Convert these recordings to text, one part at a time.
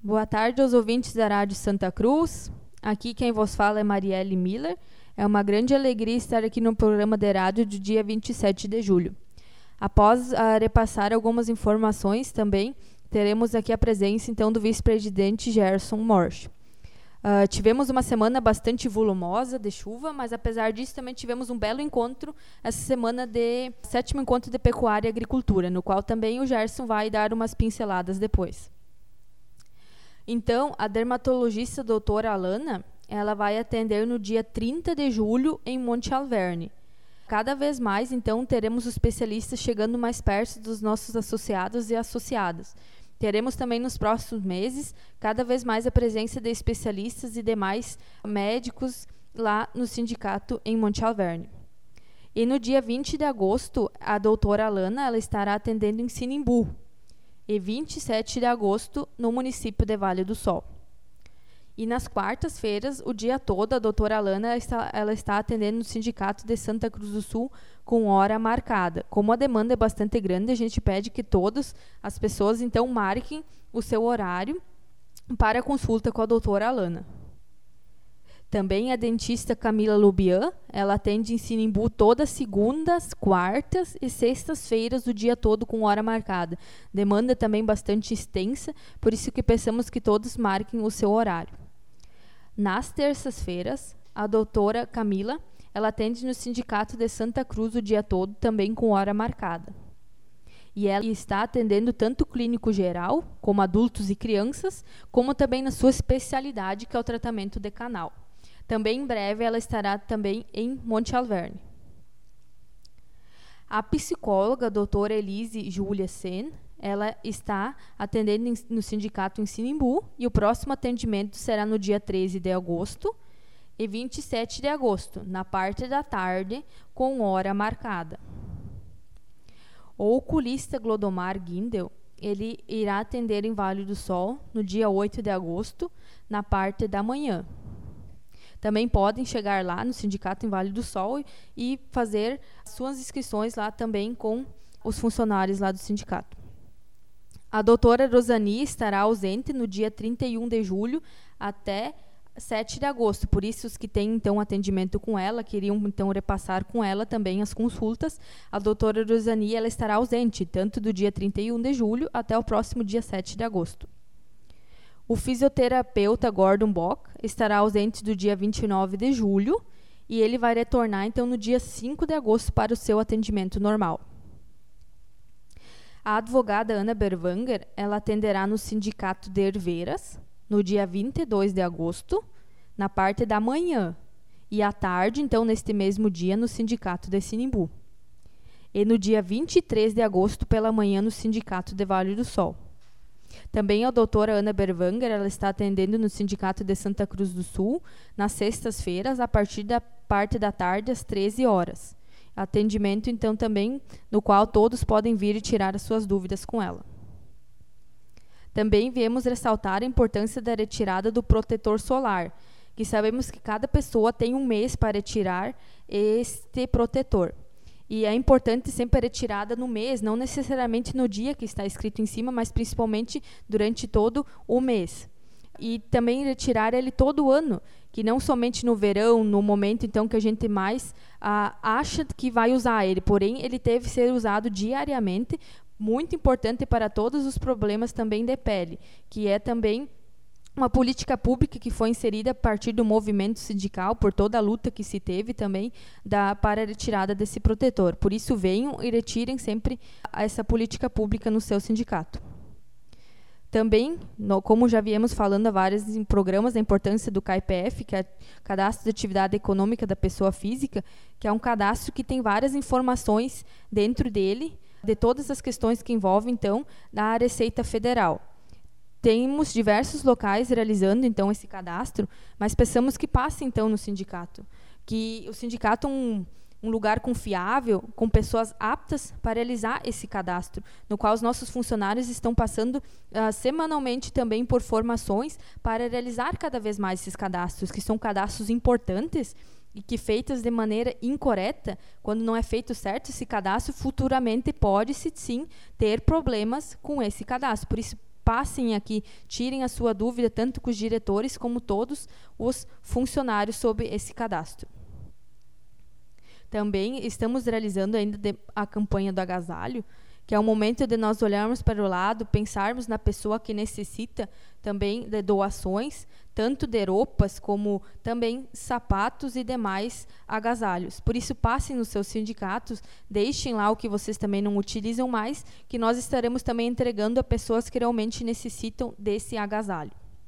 Boa tarde aos ouvintes da Rádio Santa Cruz. Aqui quem vos fala é Marielle Miller. É uma grande alegria estar aqui no programa de rádio do dia 27 de julho. Após repassar algumas informações também, teremos aqui a presença então do vice-presidente Gerson Morsch. Tivemos uma semana bastante volumosa de chuva, mas apesar disso também tivemos um belo encontro essa semana de 7º encontro de pecuária e agricultura, no qual também o Gerson vai dar umas pinceladas depois. Então, a dermatologista doutora Alana, ela vai atender no dia 30 de julho em Monte Alverne. Cada vez mais, então, teremos os especialistas chegando mais perto dos nossos associados e associadas. Teremos também nos próximos meses, cada vez mais a presença de especialistas e demais médicos lá no sindicato em Monte Alverne. E no dia 20 de agosto, a doutora Alana ela estará atendendo em Sinimbu. E 27 de agosto, no município de Vale do Sol. E nas quartas-feiras, o dia todo, a doutora Alana ela está atendendo no Sindicato de Santa Cruz do Sul com hora marcada. Como a demanda é bastante grande, a gente pede que todas as pessoas, então, marquem o seu horário para consulta com a doutora Alana. Também a dentista Camila Lubian, ela atende em Sinimbu todas segundas, quartas e sextas-feiras, o dia todo com hora marcada. Demanda também bastante extensa, por isso que pensamos que todos marquem o seu horário. Nas terças-feiras, a doutora Camila, ela atende no Sindicato de Santa Cruz o dia todo, também com hora marcada. E ela está atendendo tanto clínico geral, como adultos e crianças, como também na sua especialidade, que é o tratamento de canal. Também em breve ela estará também em Monte Alverne. A psicóloga, a doutora Elise Júlia Sen, ela está atendendo no sindicato em Sinimbu e o próximo atendimento será no dia 13 de agosto e 27 de agosto, na parte da tarde, com hora marcada. O oculista Glodomar Guindel, ele irá atender em Vale do Sol no dia 8 de agosto, na parte da manhã. Também podem chegar lá no sindicato em Vale do Sol e fazer suas inscrições lá também com os funcionários lá do sindicato. A doutora Rosani estará ausente no dia 31 de julho até 7 de agosto. Por isso, os que têm, então, atendimento com ela, queriam, então, repassar com ela também as consultas. A doutora Rosani ela estará ausente, tanto do dia 31 de julho até o próximo dia 7 de agosto. O fisioterapeuta Gordon Bock estará ausente do dia 29 de julho e ele vai retornar, então, no dia 5 de agosto para o seu atendimento normal. A advogada Ana Berwanger, ela atenderá no Sindicato de Herveiras, no dia 22 de agosto, na parte da manhã, e à tarde, então, neste mesmo dia, no Sindicato de Sinimbu. E no dia 23 de agosto, pela manhã, no Sindicato de Vale do Sol. Também a doutora Ana Berwanger, ela está atendendo no Sindicato de Santa Cruz do Sul, nas sextas-feiras, a partir da parte da tarde, às 13 horas. Atendimento, então, também no qual todos podem vir e tirar as suas dúvidas com ela. Também viemos ressaltar a importância da retirada do protetor solar, que sabemos que cada pessoa tem um mês para retirar este protetor. E é importante sempre a retirada no mês, não necessariamente no dia que está escrito em cima, mas principalmente durante todo o mês. E também retirar ele todo ano, que não somente no verão, no momento então que a gente mais acha que vai usar ele, porém ele deve ser usado diariamente, muito importante para todos os problemas também de pele, que é também uma política pública que foi inserida a partir do movimento sindical, por toda a luta que se teve também para a retirada desse protetor. Por isso venham e retirem sempre essa política pública no seu sindicato. Também, como já viemos falando há vários programas, a importância do CAEPF, que é Cadastro de Atividade Econômica da Pessoa Física, que é um cadastro que tem várias informações dentro dele, de todas as questões que envolvem, então, da Receita Federal. Temos diversos locais realizando, então, esse cadastro, mas pensamos que passe, então, no sindicato. Que o sindicato um lugar confiável, com pessoas aptas para realizar esse cadastro, no qual os nossos funcionários estão passando semanalmente também por formações para realizar cada vez mais esses cadastros, que são cadastros importantes e que feitas de maneira incorreta, quando não é feito certo esse cadastro, futuramente pode-se sim ter problemas com esse cadastro. Por isso, passem aqui, tirem a sua dúvida, tanto com os diretores como todos os funcionários sobre esse cadastro. Também estamos realizando ainda a campanha do agasalho, que é o momento de nós olharmos para o lado, pensarmos na pessoa que necessita também de doações, tanto de roupas como também sapatos e demais agasalhos. Por isso, passem nos seus sindicatos, deixem lá o que vocês também não utilizam mais, que nós estaremos também entregando a pessoas que realmente necessitam desse agasalho.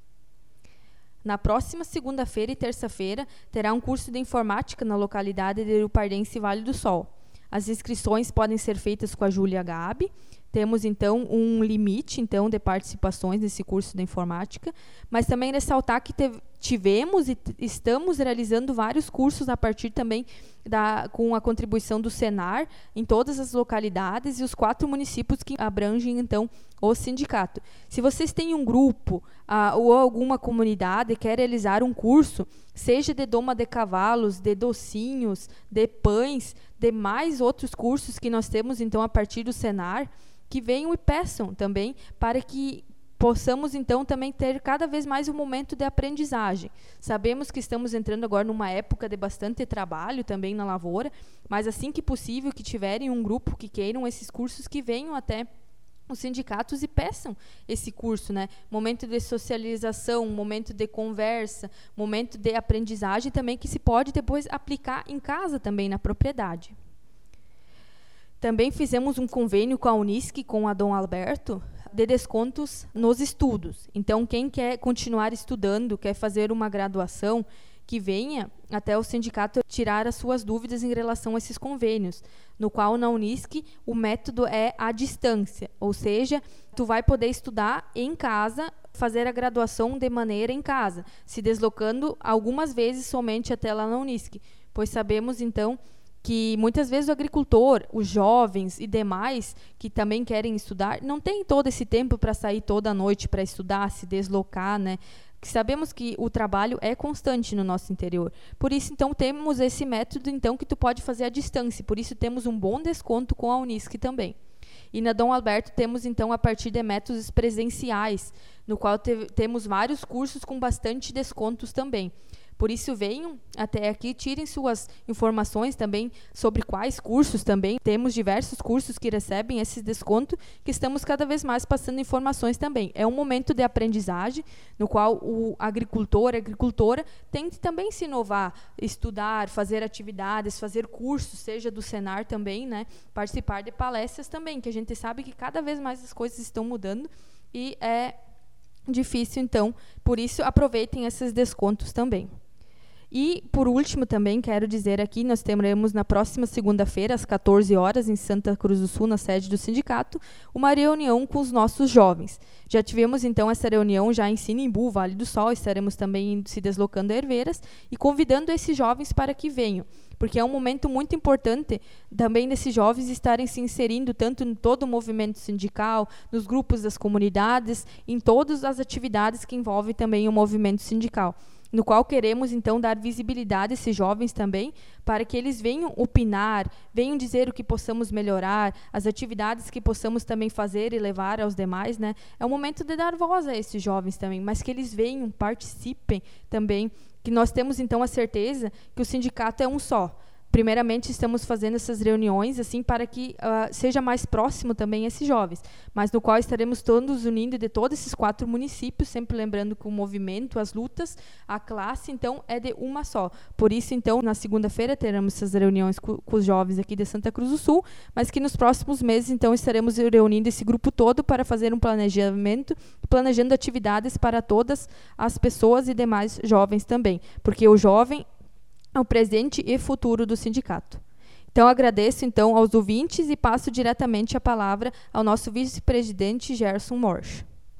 Na próxima segunda-feira e terça-feira, terá um curso de informática na localidade de Rio Pardense e Vale do Sol. As inscrições podem ser feitas com a Júlia Gabi. Temos, então, um limite então, de participações nesse curso de informática, mas também ressaltar que tivemos e estamos realizando vários cursos a partir também com a contribuição do Senar em todas as localidades e os 4 municípios que abrangem, então, o sindicato. Se vocês têm um grupo ou alguma comunidade e quer realizar um curso, seja de doma de cavalos, de docinhos, de pães, de mais outros cursos que nós temos, então, a partir do Senar, que venham e peçam também, para que possamos, então, também ter cada vez mais um momento de aprendizagem. Sabemos que estamos entrando agora numa época de bastante trabalho também na lavoura, mas assim que possível, que tiverem um grupo que queiram esses cursos, que venham até os sindicatos e peçam esse curso, né? Momento de socialização, momento de conversa, momento de aprendizagem também, que se pode depois aplicar em casa também, na propriedade. Também fizemos um convênio com a Unisc, com a Dom Alberto, de descontos nos estudos. Então, quem quer continuar estudando, quer fazer uma graduação, que venha até o sindicato tirar as suas dúvidas em relação a esses convênios, no qual na Unisc o método é à distância, ou seja, tu vai poder estudar em casa, fazer a graduação de maneira em casa, se deslocando algumas vezes somente até lá na Unisc, pois sabemos então que muitas vezes o agricultor, os jovens e demais que também querem estudar, não tem todo esse tempo para sair toda noite para estudar, se deslocar, né? Sabemos que o trabalho é constante no nosso interior. Por isso, então, temos esse método então que tu pode fazer à distância. Por isso, temos um bom desconto com a Unisc também. E na Dom Alberto temos, então, a partir de métodos presenciais, no qual temos vários cursos com bastante descontos também. Por isso, venham até aqui, tirem suas informações também sobre quais cursos também. Temos diversos cursos que recebem esse desconto, que estamos cada vez mais passando informações também. É um momento de aprendizagem, no qual o agricultor, a agricultora, tem que também se inovar, estudar, fazer atividades, fazer cursos, seja do Senar também, né? Participar de palestras também, que a gente sabe que cada vez mais as coisas estão mudando e é difícil, então, por isso aproveitem esses descontos também. E, por último, também quero dizer aqui, nós teremos na próxima segunda-feira, às 14 horas, em Santa Cruz do Sul, na sede do sindicato, uma reunião com os nossos jovens. Já tivemos, então, essa reunião já em Sinimbu, Vale do Sol, estaremos também se deslocando a Herveiras e convidando esses jovens para que venham, porque é um momento muito importante também desses jovens estarem se inserindo tanto em todo o movimento sindical, nos grupos das comunidades, em todas as atividades que envolvem também o movimento sindical, no qual queremos, então, dar visibilidade a esses jovens também, para que eles venham opinar, venham dizer o que possamos melhorar, as atividades que possamos também fazer e levar aos demais, né? É o momento de dar voz a esses jovens também, mas que eles venham, participem também, que nós temos, então, a certeza que o sindicato é um só. Primeiramente, estamos fazendo essas reuniões assim para que seja mais próximo também esses jovens, mas no qual estaremos todos unindo de todos esses 4 municípios, sempre lembrando que o movimento, as lutas, a classe, então, é de uma só. Por isso, então, na segunda-feira teremos essas reuniões com os jovens aqui de Santa Cruz do Sul, mas que nos próximos meses, então, estaremos reunindo esse grupo todo para fazer um planejamento, planejando atividades para todas as pessoas e demais jovens também, porque o jovem é o presente e futuro do sindicato. Então, agradeço então aos ouvintes e passo diretamente a palavra ao nosso vice-presidente Gerson Morsch.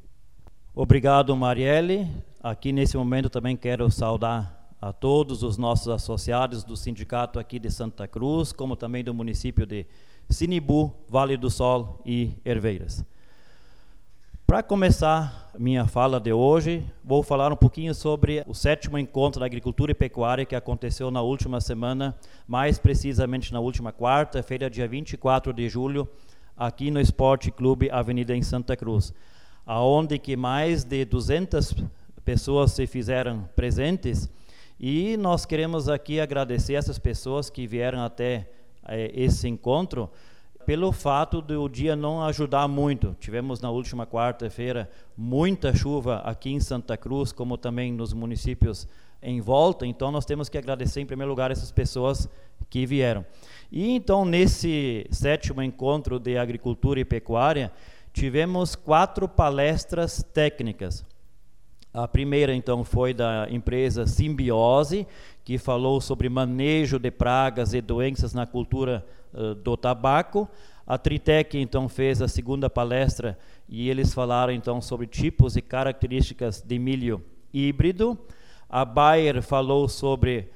Obrigado, Marielle. Aqui nesse momento também quero saudar a todos os nossos associados do sindicato aqui de Santa Cruz, como também do município de Sinimbu, Vale do Sol e Herveiras. Para começar minha fala de hoje, vou falar um pouquinho sobre o 7º Encontro da Agricultura e Pecuária que aconteceu na última semana, mais precisamente na última quarta-feira, dia 24 de julho, aqui no Esporte Clube Avenida em Santa Cruz. aonde que mais de 200 pessoas se fizeram presentes, e nós queremos aqui agradecer essas pessoas que vieram até esse encontro, pelo fato do dia não ajudar muito. Tivemos na última quarta-feira muita chuva aqui em Santa Cruz, como também nos municípios em volta, então nós temos que agradecer em primeiro lugar essas pessoas que vieram. E então nesse 7º encontro de agricultura e pecuária, tivemos 4 palestras técnicas. A primeira então foi da empresa Simbiose, que falou sobre manejo de pragas e doenças na cultura do tabaco. A Tritec então fez a segunda palestra e eles falaram então sobre tipos e características de milho híbrido. A Bayer falou sobre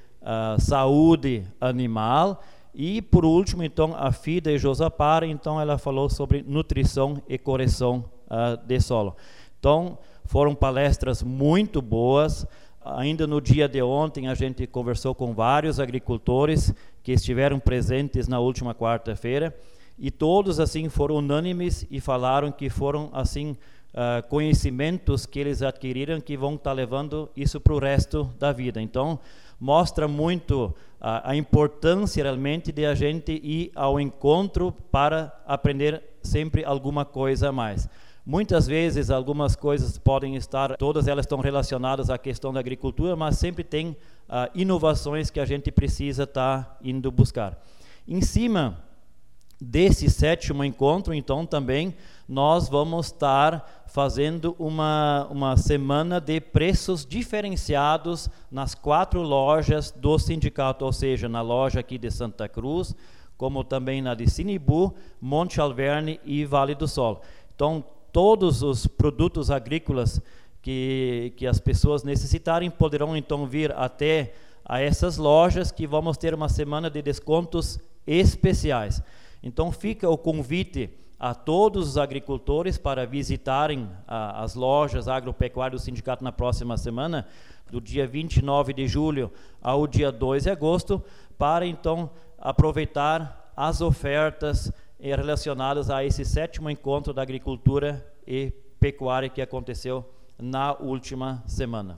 saúde animal e por último então a FIDA Josapar, então ela falou sobre nutrição e correção de solo. Então foram palestras muito boas. Ainda no dia de ontem a gente conversou com vários agricultores que estiveram presentes na última quarta-feira e todos assim foram unânimes e falaram que foram assim conhecimentos que eles adquiriram que vão estar levando isso para o resto da vida. Então mostra muito a importância realmente de a gente ir ao encontro para aprender sempre alguma coisa a mais. Muitas vezes algumas coisas podem estar, todas elas estão relacionadas à questão da agricultura, mas sempre tem inovações que a gente precisa estar indo buscar. Em cima desse 7º encontro, então também nós vamos estar fazendo uma semana de preços diferenciados nas 4 lojas do sindicato, ou seja, na loja aqui de Santa Cruz, como também na de Sinibu, Monte Alverne e Vale do Sol. Então, todos os produtos agrícolas que as pessoas necessitarem poderão então vir até a essas lojas, que vamos ter uma semana de descontos especiais. Então fica o convite a todos os agricultores para visitarem as lojas agropecuárias do sindicato na próxima semana, do dia 29 de julho ao dia 2 de agosto, para então aproveitar as ofertas relacionadas a esse 7º encontro da agricultura e pecuária que aconteceu na última semana.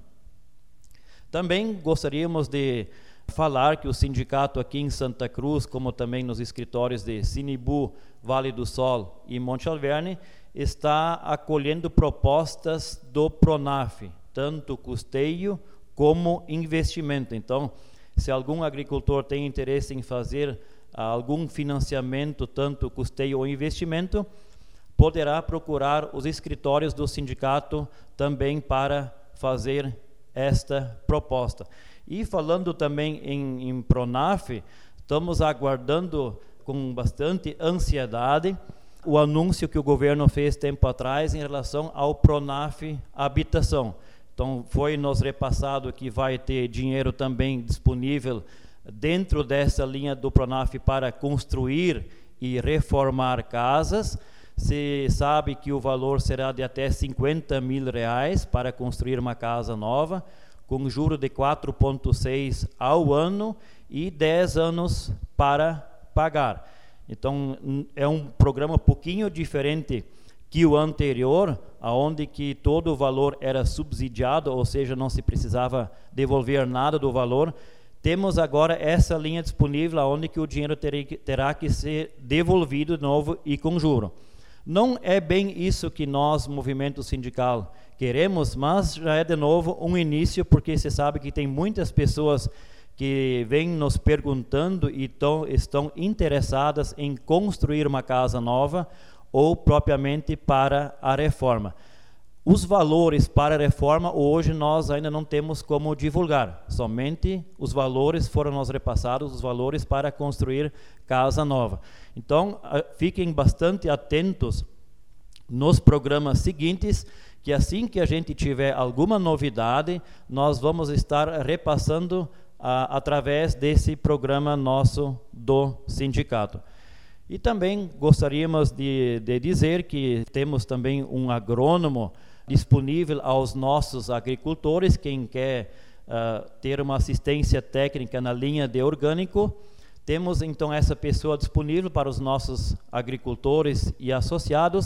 Também gostaríamos de falar que o sindicato aqui em Santa Cruz, como também nos escritórios de Sinibu, Vale do Sol e Monte Alverne, está acolhendo propostas do Pronaf, tanto custeio como investimento. Então, se algum agricultor tem interesse em fazer algum financiamento, tanto custeio ou investimento, poderá procurar os escritórios do sindicato também para fazer esta proposta. E falando também em Pronaf, estamos aguardando com bastante ansiedade o anúncio que o governo fez tempo atrás em relação ao Pronaf Habitação. Então foi nos repassado que vai ter dinheiro também disponível dentro dessa linha do Pronaf para construir e reformar casas. Se sabe que o valor será de até R$50 mil para construir uma casa nova, com juro de 4,6 ao ano e 10 anos para pagar. Então é um programa um pouquinho diferente que o anterior, onde que todo o valor era subsidiado, ou seja, não se precisava devolver nada do valor. Temos agora essa linha disponível, onde que o dinheiro terá que ser devolvido de novo e com juro. Não é bem isso que nós, movimento sindical, queremos, mas já é de novo um início, porque você sabe que tem muitas pessoas que vêm nos perguntando e estão interessadas em construir uma casa nova ou propriamente para a reforma. Os valores para a reforma hoje nós ainda não temos como divulgar, somente os valores foram nos repassados, os valores para construir casa nova. Então fiquem bastante atentos nos programas seguintes, que assim que a gente tiver alguma novidade, nós vamos estar repassando através desse programa nosso do sindicato. E também gostaríamos de dizer que temos também um agrônomo disponível aos nossos agricultores, quem quer ter uma assistência técnica na linha de orgânico. Temos então essa pessoa disponível para os nossos agricultores e associados,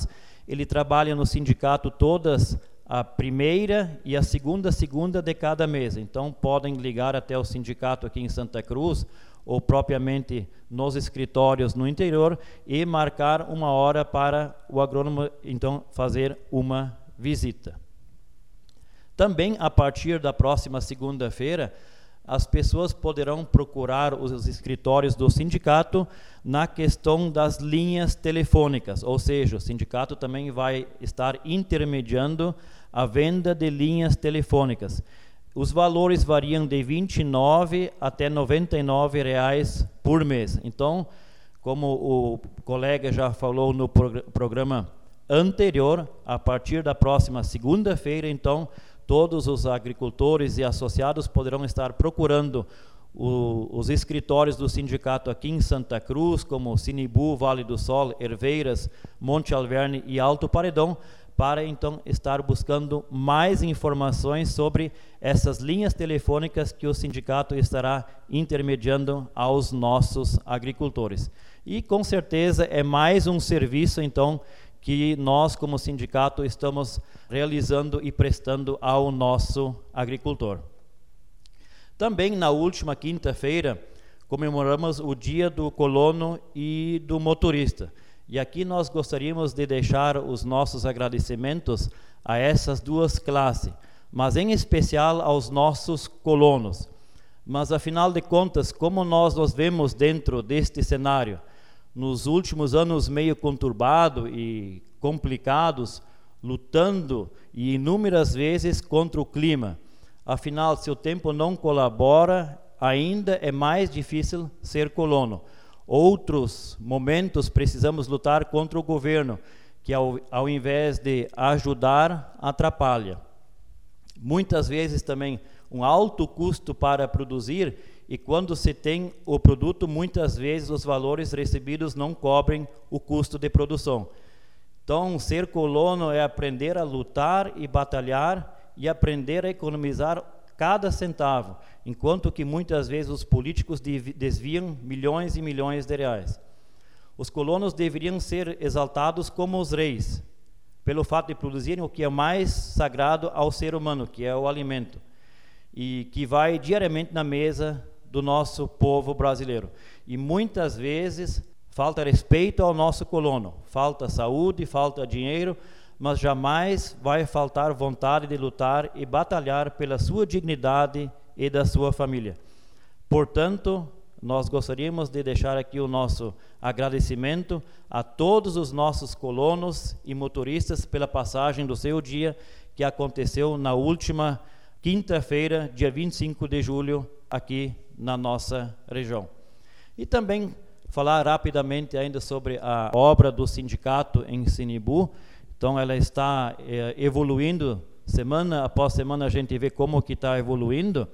ele trabalha no sindicato todas a primeira e a segunda de cada mês. Então, podem ligar até o sindicato aqui em Santa Cruz, ou propriamente nos escritórios no interior, e marcar uma hora para o agrônomo, então, fazer uma visita. Também, a partir da próxima segunda-feira, as pessoas poderão procurar os escritórios do sindicato na questão das linhas telefônicas, ou seja, o sindicato também vai estar intermediando a venda de linhas telefônicas. Os valores variam de R$ 29 até R$ 99 reais por mês. Então, como o colega já falou no programa anterior, a partir da próxima segunda-feira, então, todos os agricultores e associados poderão estar procurando os escritórios do sindicato aqui em Santa Cruz, como Sinibu, Vale do Sol, Herveiras, Monte Alverne e Alto Paredão, para então estar buscando mais informações sobre essas linhas telefônicas que o sindicato estará intermediando aos nossos agricultores. E com certeza é mais um serviço então que nós como sindicato estamos realizando e prestando ao nosso agricultor. Também na última quinta-feira comemoramos o Dia do Colono e do Motorista. E aqui nós gostaríamos de deixar os nossos agradecimentos a essas duas classes, mas em especial aos nossos colonos. Mas afinal de contas, como nós nos vemos dentro deste cenário? Nos últimos anos meio conturbado e complicados, lutando e inúmeras vezes contra o clima. Afinal, se o tempo não colabora, ainda é mais difícil ser colono. Outros momentos precisamos lutar contra o governo, que ao invés de ajudar, atrapalha. Muitas vezes também um alto custo para produzir, e quando se tem o produto, muitas vezes os valores recebidos não cobrem o custo de produção. Então, ser colono é aprender a lutar e batalhar e aprender a economizar cada centavo, enquanto que muitas vezes os políticos desviam milhões e milhões de reais. Os colonos deveriam ser exaltados como os reis, pelo fato de produzirem o que é mais sagrado ao ser humano, que é o alimento, e que vai diariamente na mesa do nosso povo brasileiro. E muitas vezes falta respeito ao nosso colono, falta saúde, falta dinheiro, mas jamais vai faltar vontade de lutar e batalhar pela sua dignidade e da sua família. Portanto, nós gostaríamos de deixar aqui o nosso agradecimento a todos os nossos colonos e motoristas pela passagem do seu dia, que aconteceu na última quinta-feira, dia 25 de julho, aqui na nossa região. E também falar rapidamente ainda sobre a obra do sindicato em Sinibu. Então ela está evoluindo, semana após semana a gente vê como que está evoluindo,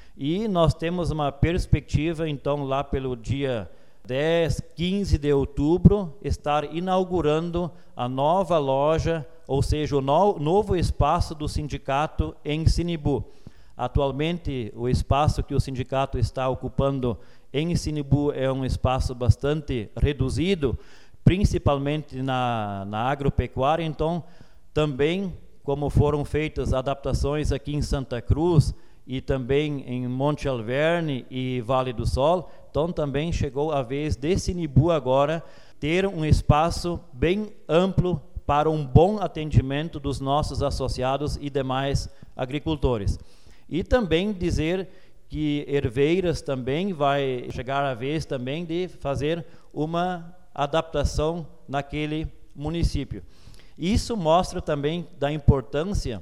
e nós temos uma perspectiva então lá pelo dia 10, 15 de outubro, estar inaugurando a nova loja, ou seja, o novo espaço do sindicato em Sinibu. Atualmente o espaço que o sindicato está ocupando em Sinibu é um espaço bastante reduzido, principalmente na agropecuária. Então, também, como foram feitas adaptações aqui em Santa Cruz e também em Monte Alverne e Vale do Sol, então também chegou a vez de Sinibu agora ter um espaço bem amplo para um bom atendimento dos nossos associados e demais agricultores. E também dizer que Herveiras também vai chegar a vez também de fazer uma adaptação naquele município. Isso mostra também da importância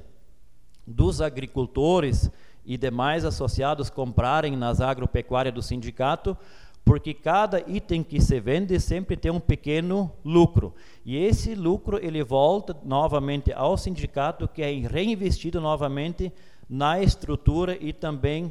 dos agricultores e demais associados comprarem nas agropecuárias do sindicato, porque cada item que se vende sempre tem um pequeno lucro. E esse lucro ele volta novamente ao sindicato, que é reinvestido novamente na estrutura e também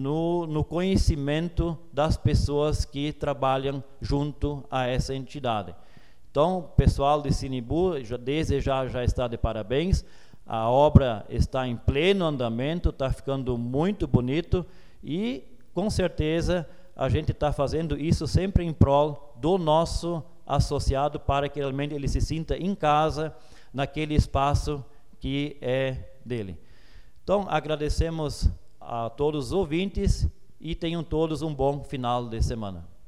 no conhecimento das pessoas que trabalham junto a essa entidade. Então, o pessoal de Sinibu, desde já está de parabéns. A obra está em pleno andamento, está ficando muito bonito e, com certeza, a gente está fazendo isso sempre em prol do nosso associado, para que realmente ele se sinta em casa, naquele espaço que é dele. Então, agradecemos a todos os ouvintes e tenham todos um bom final de semana.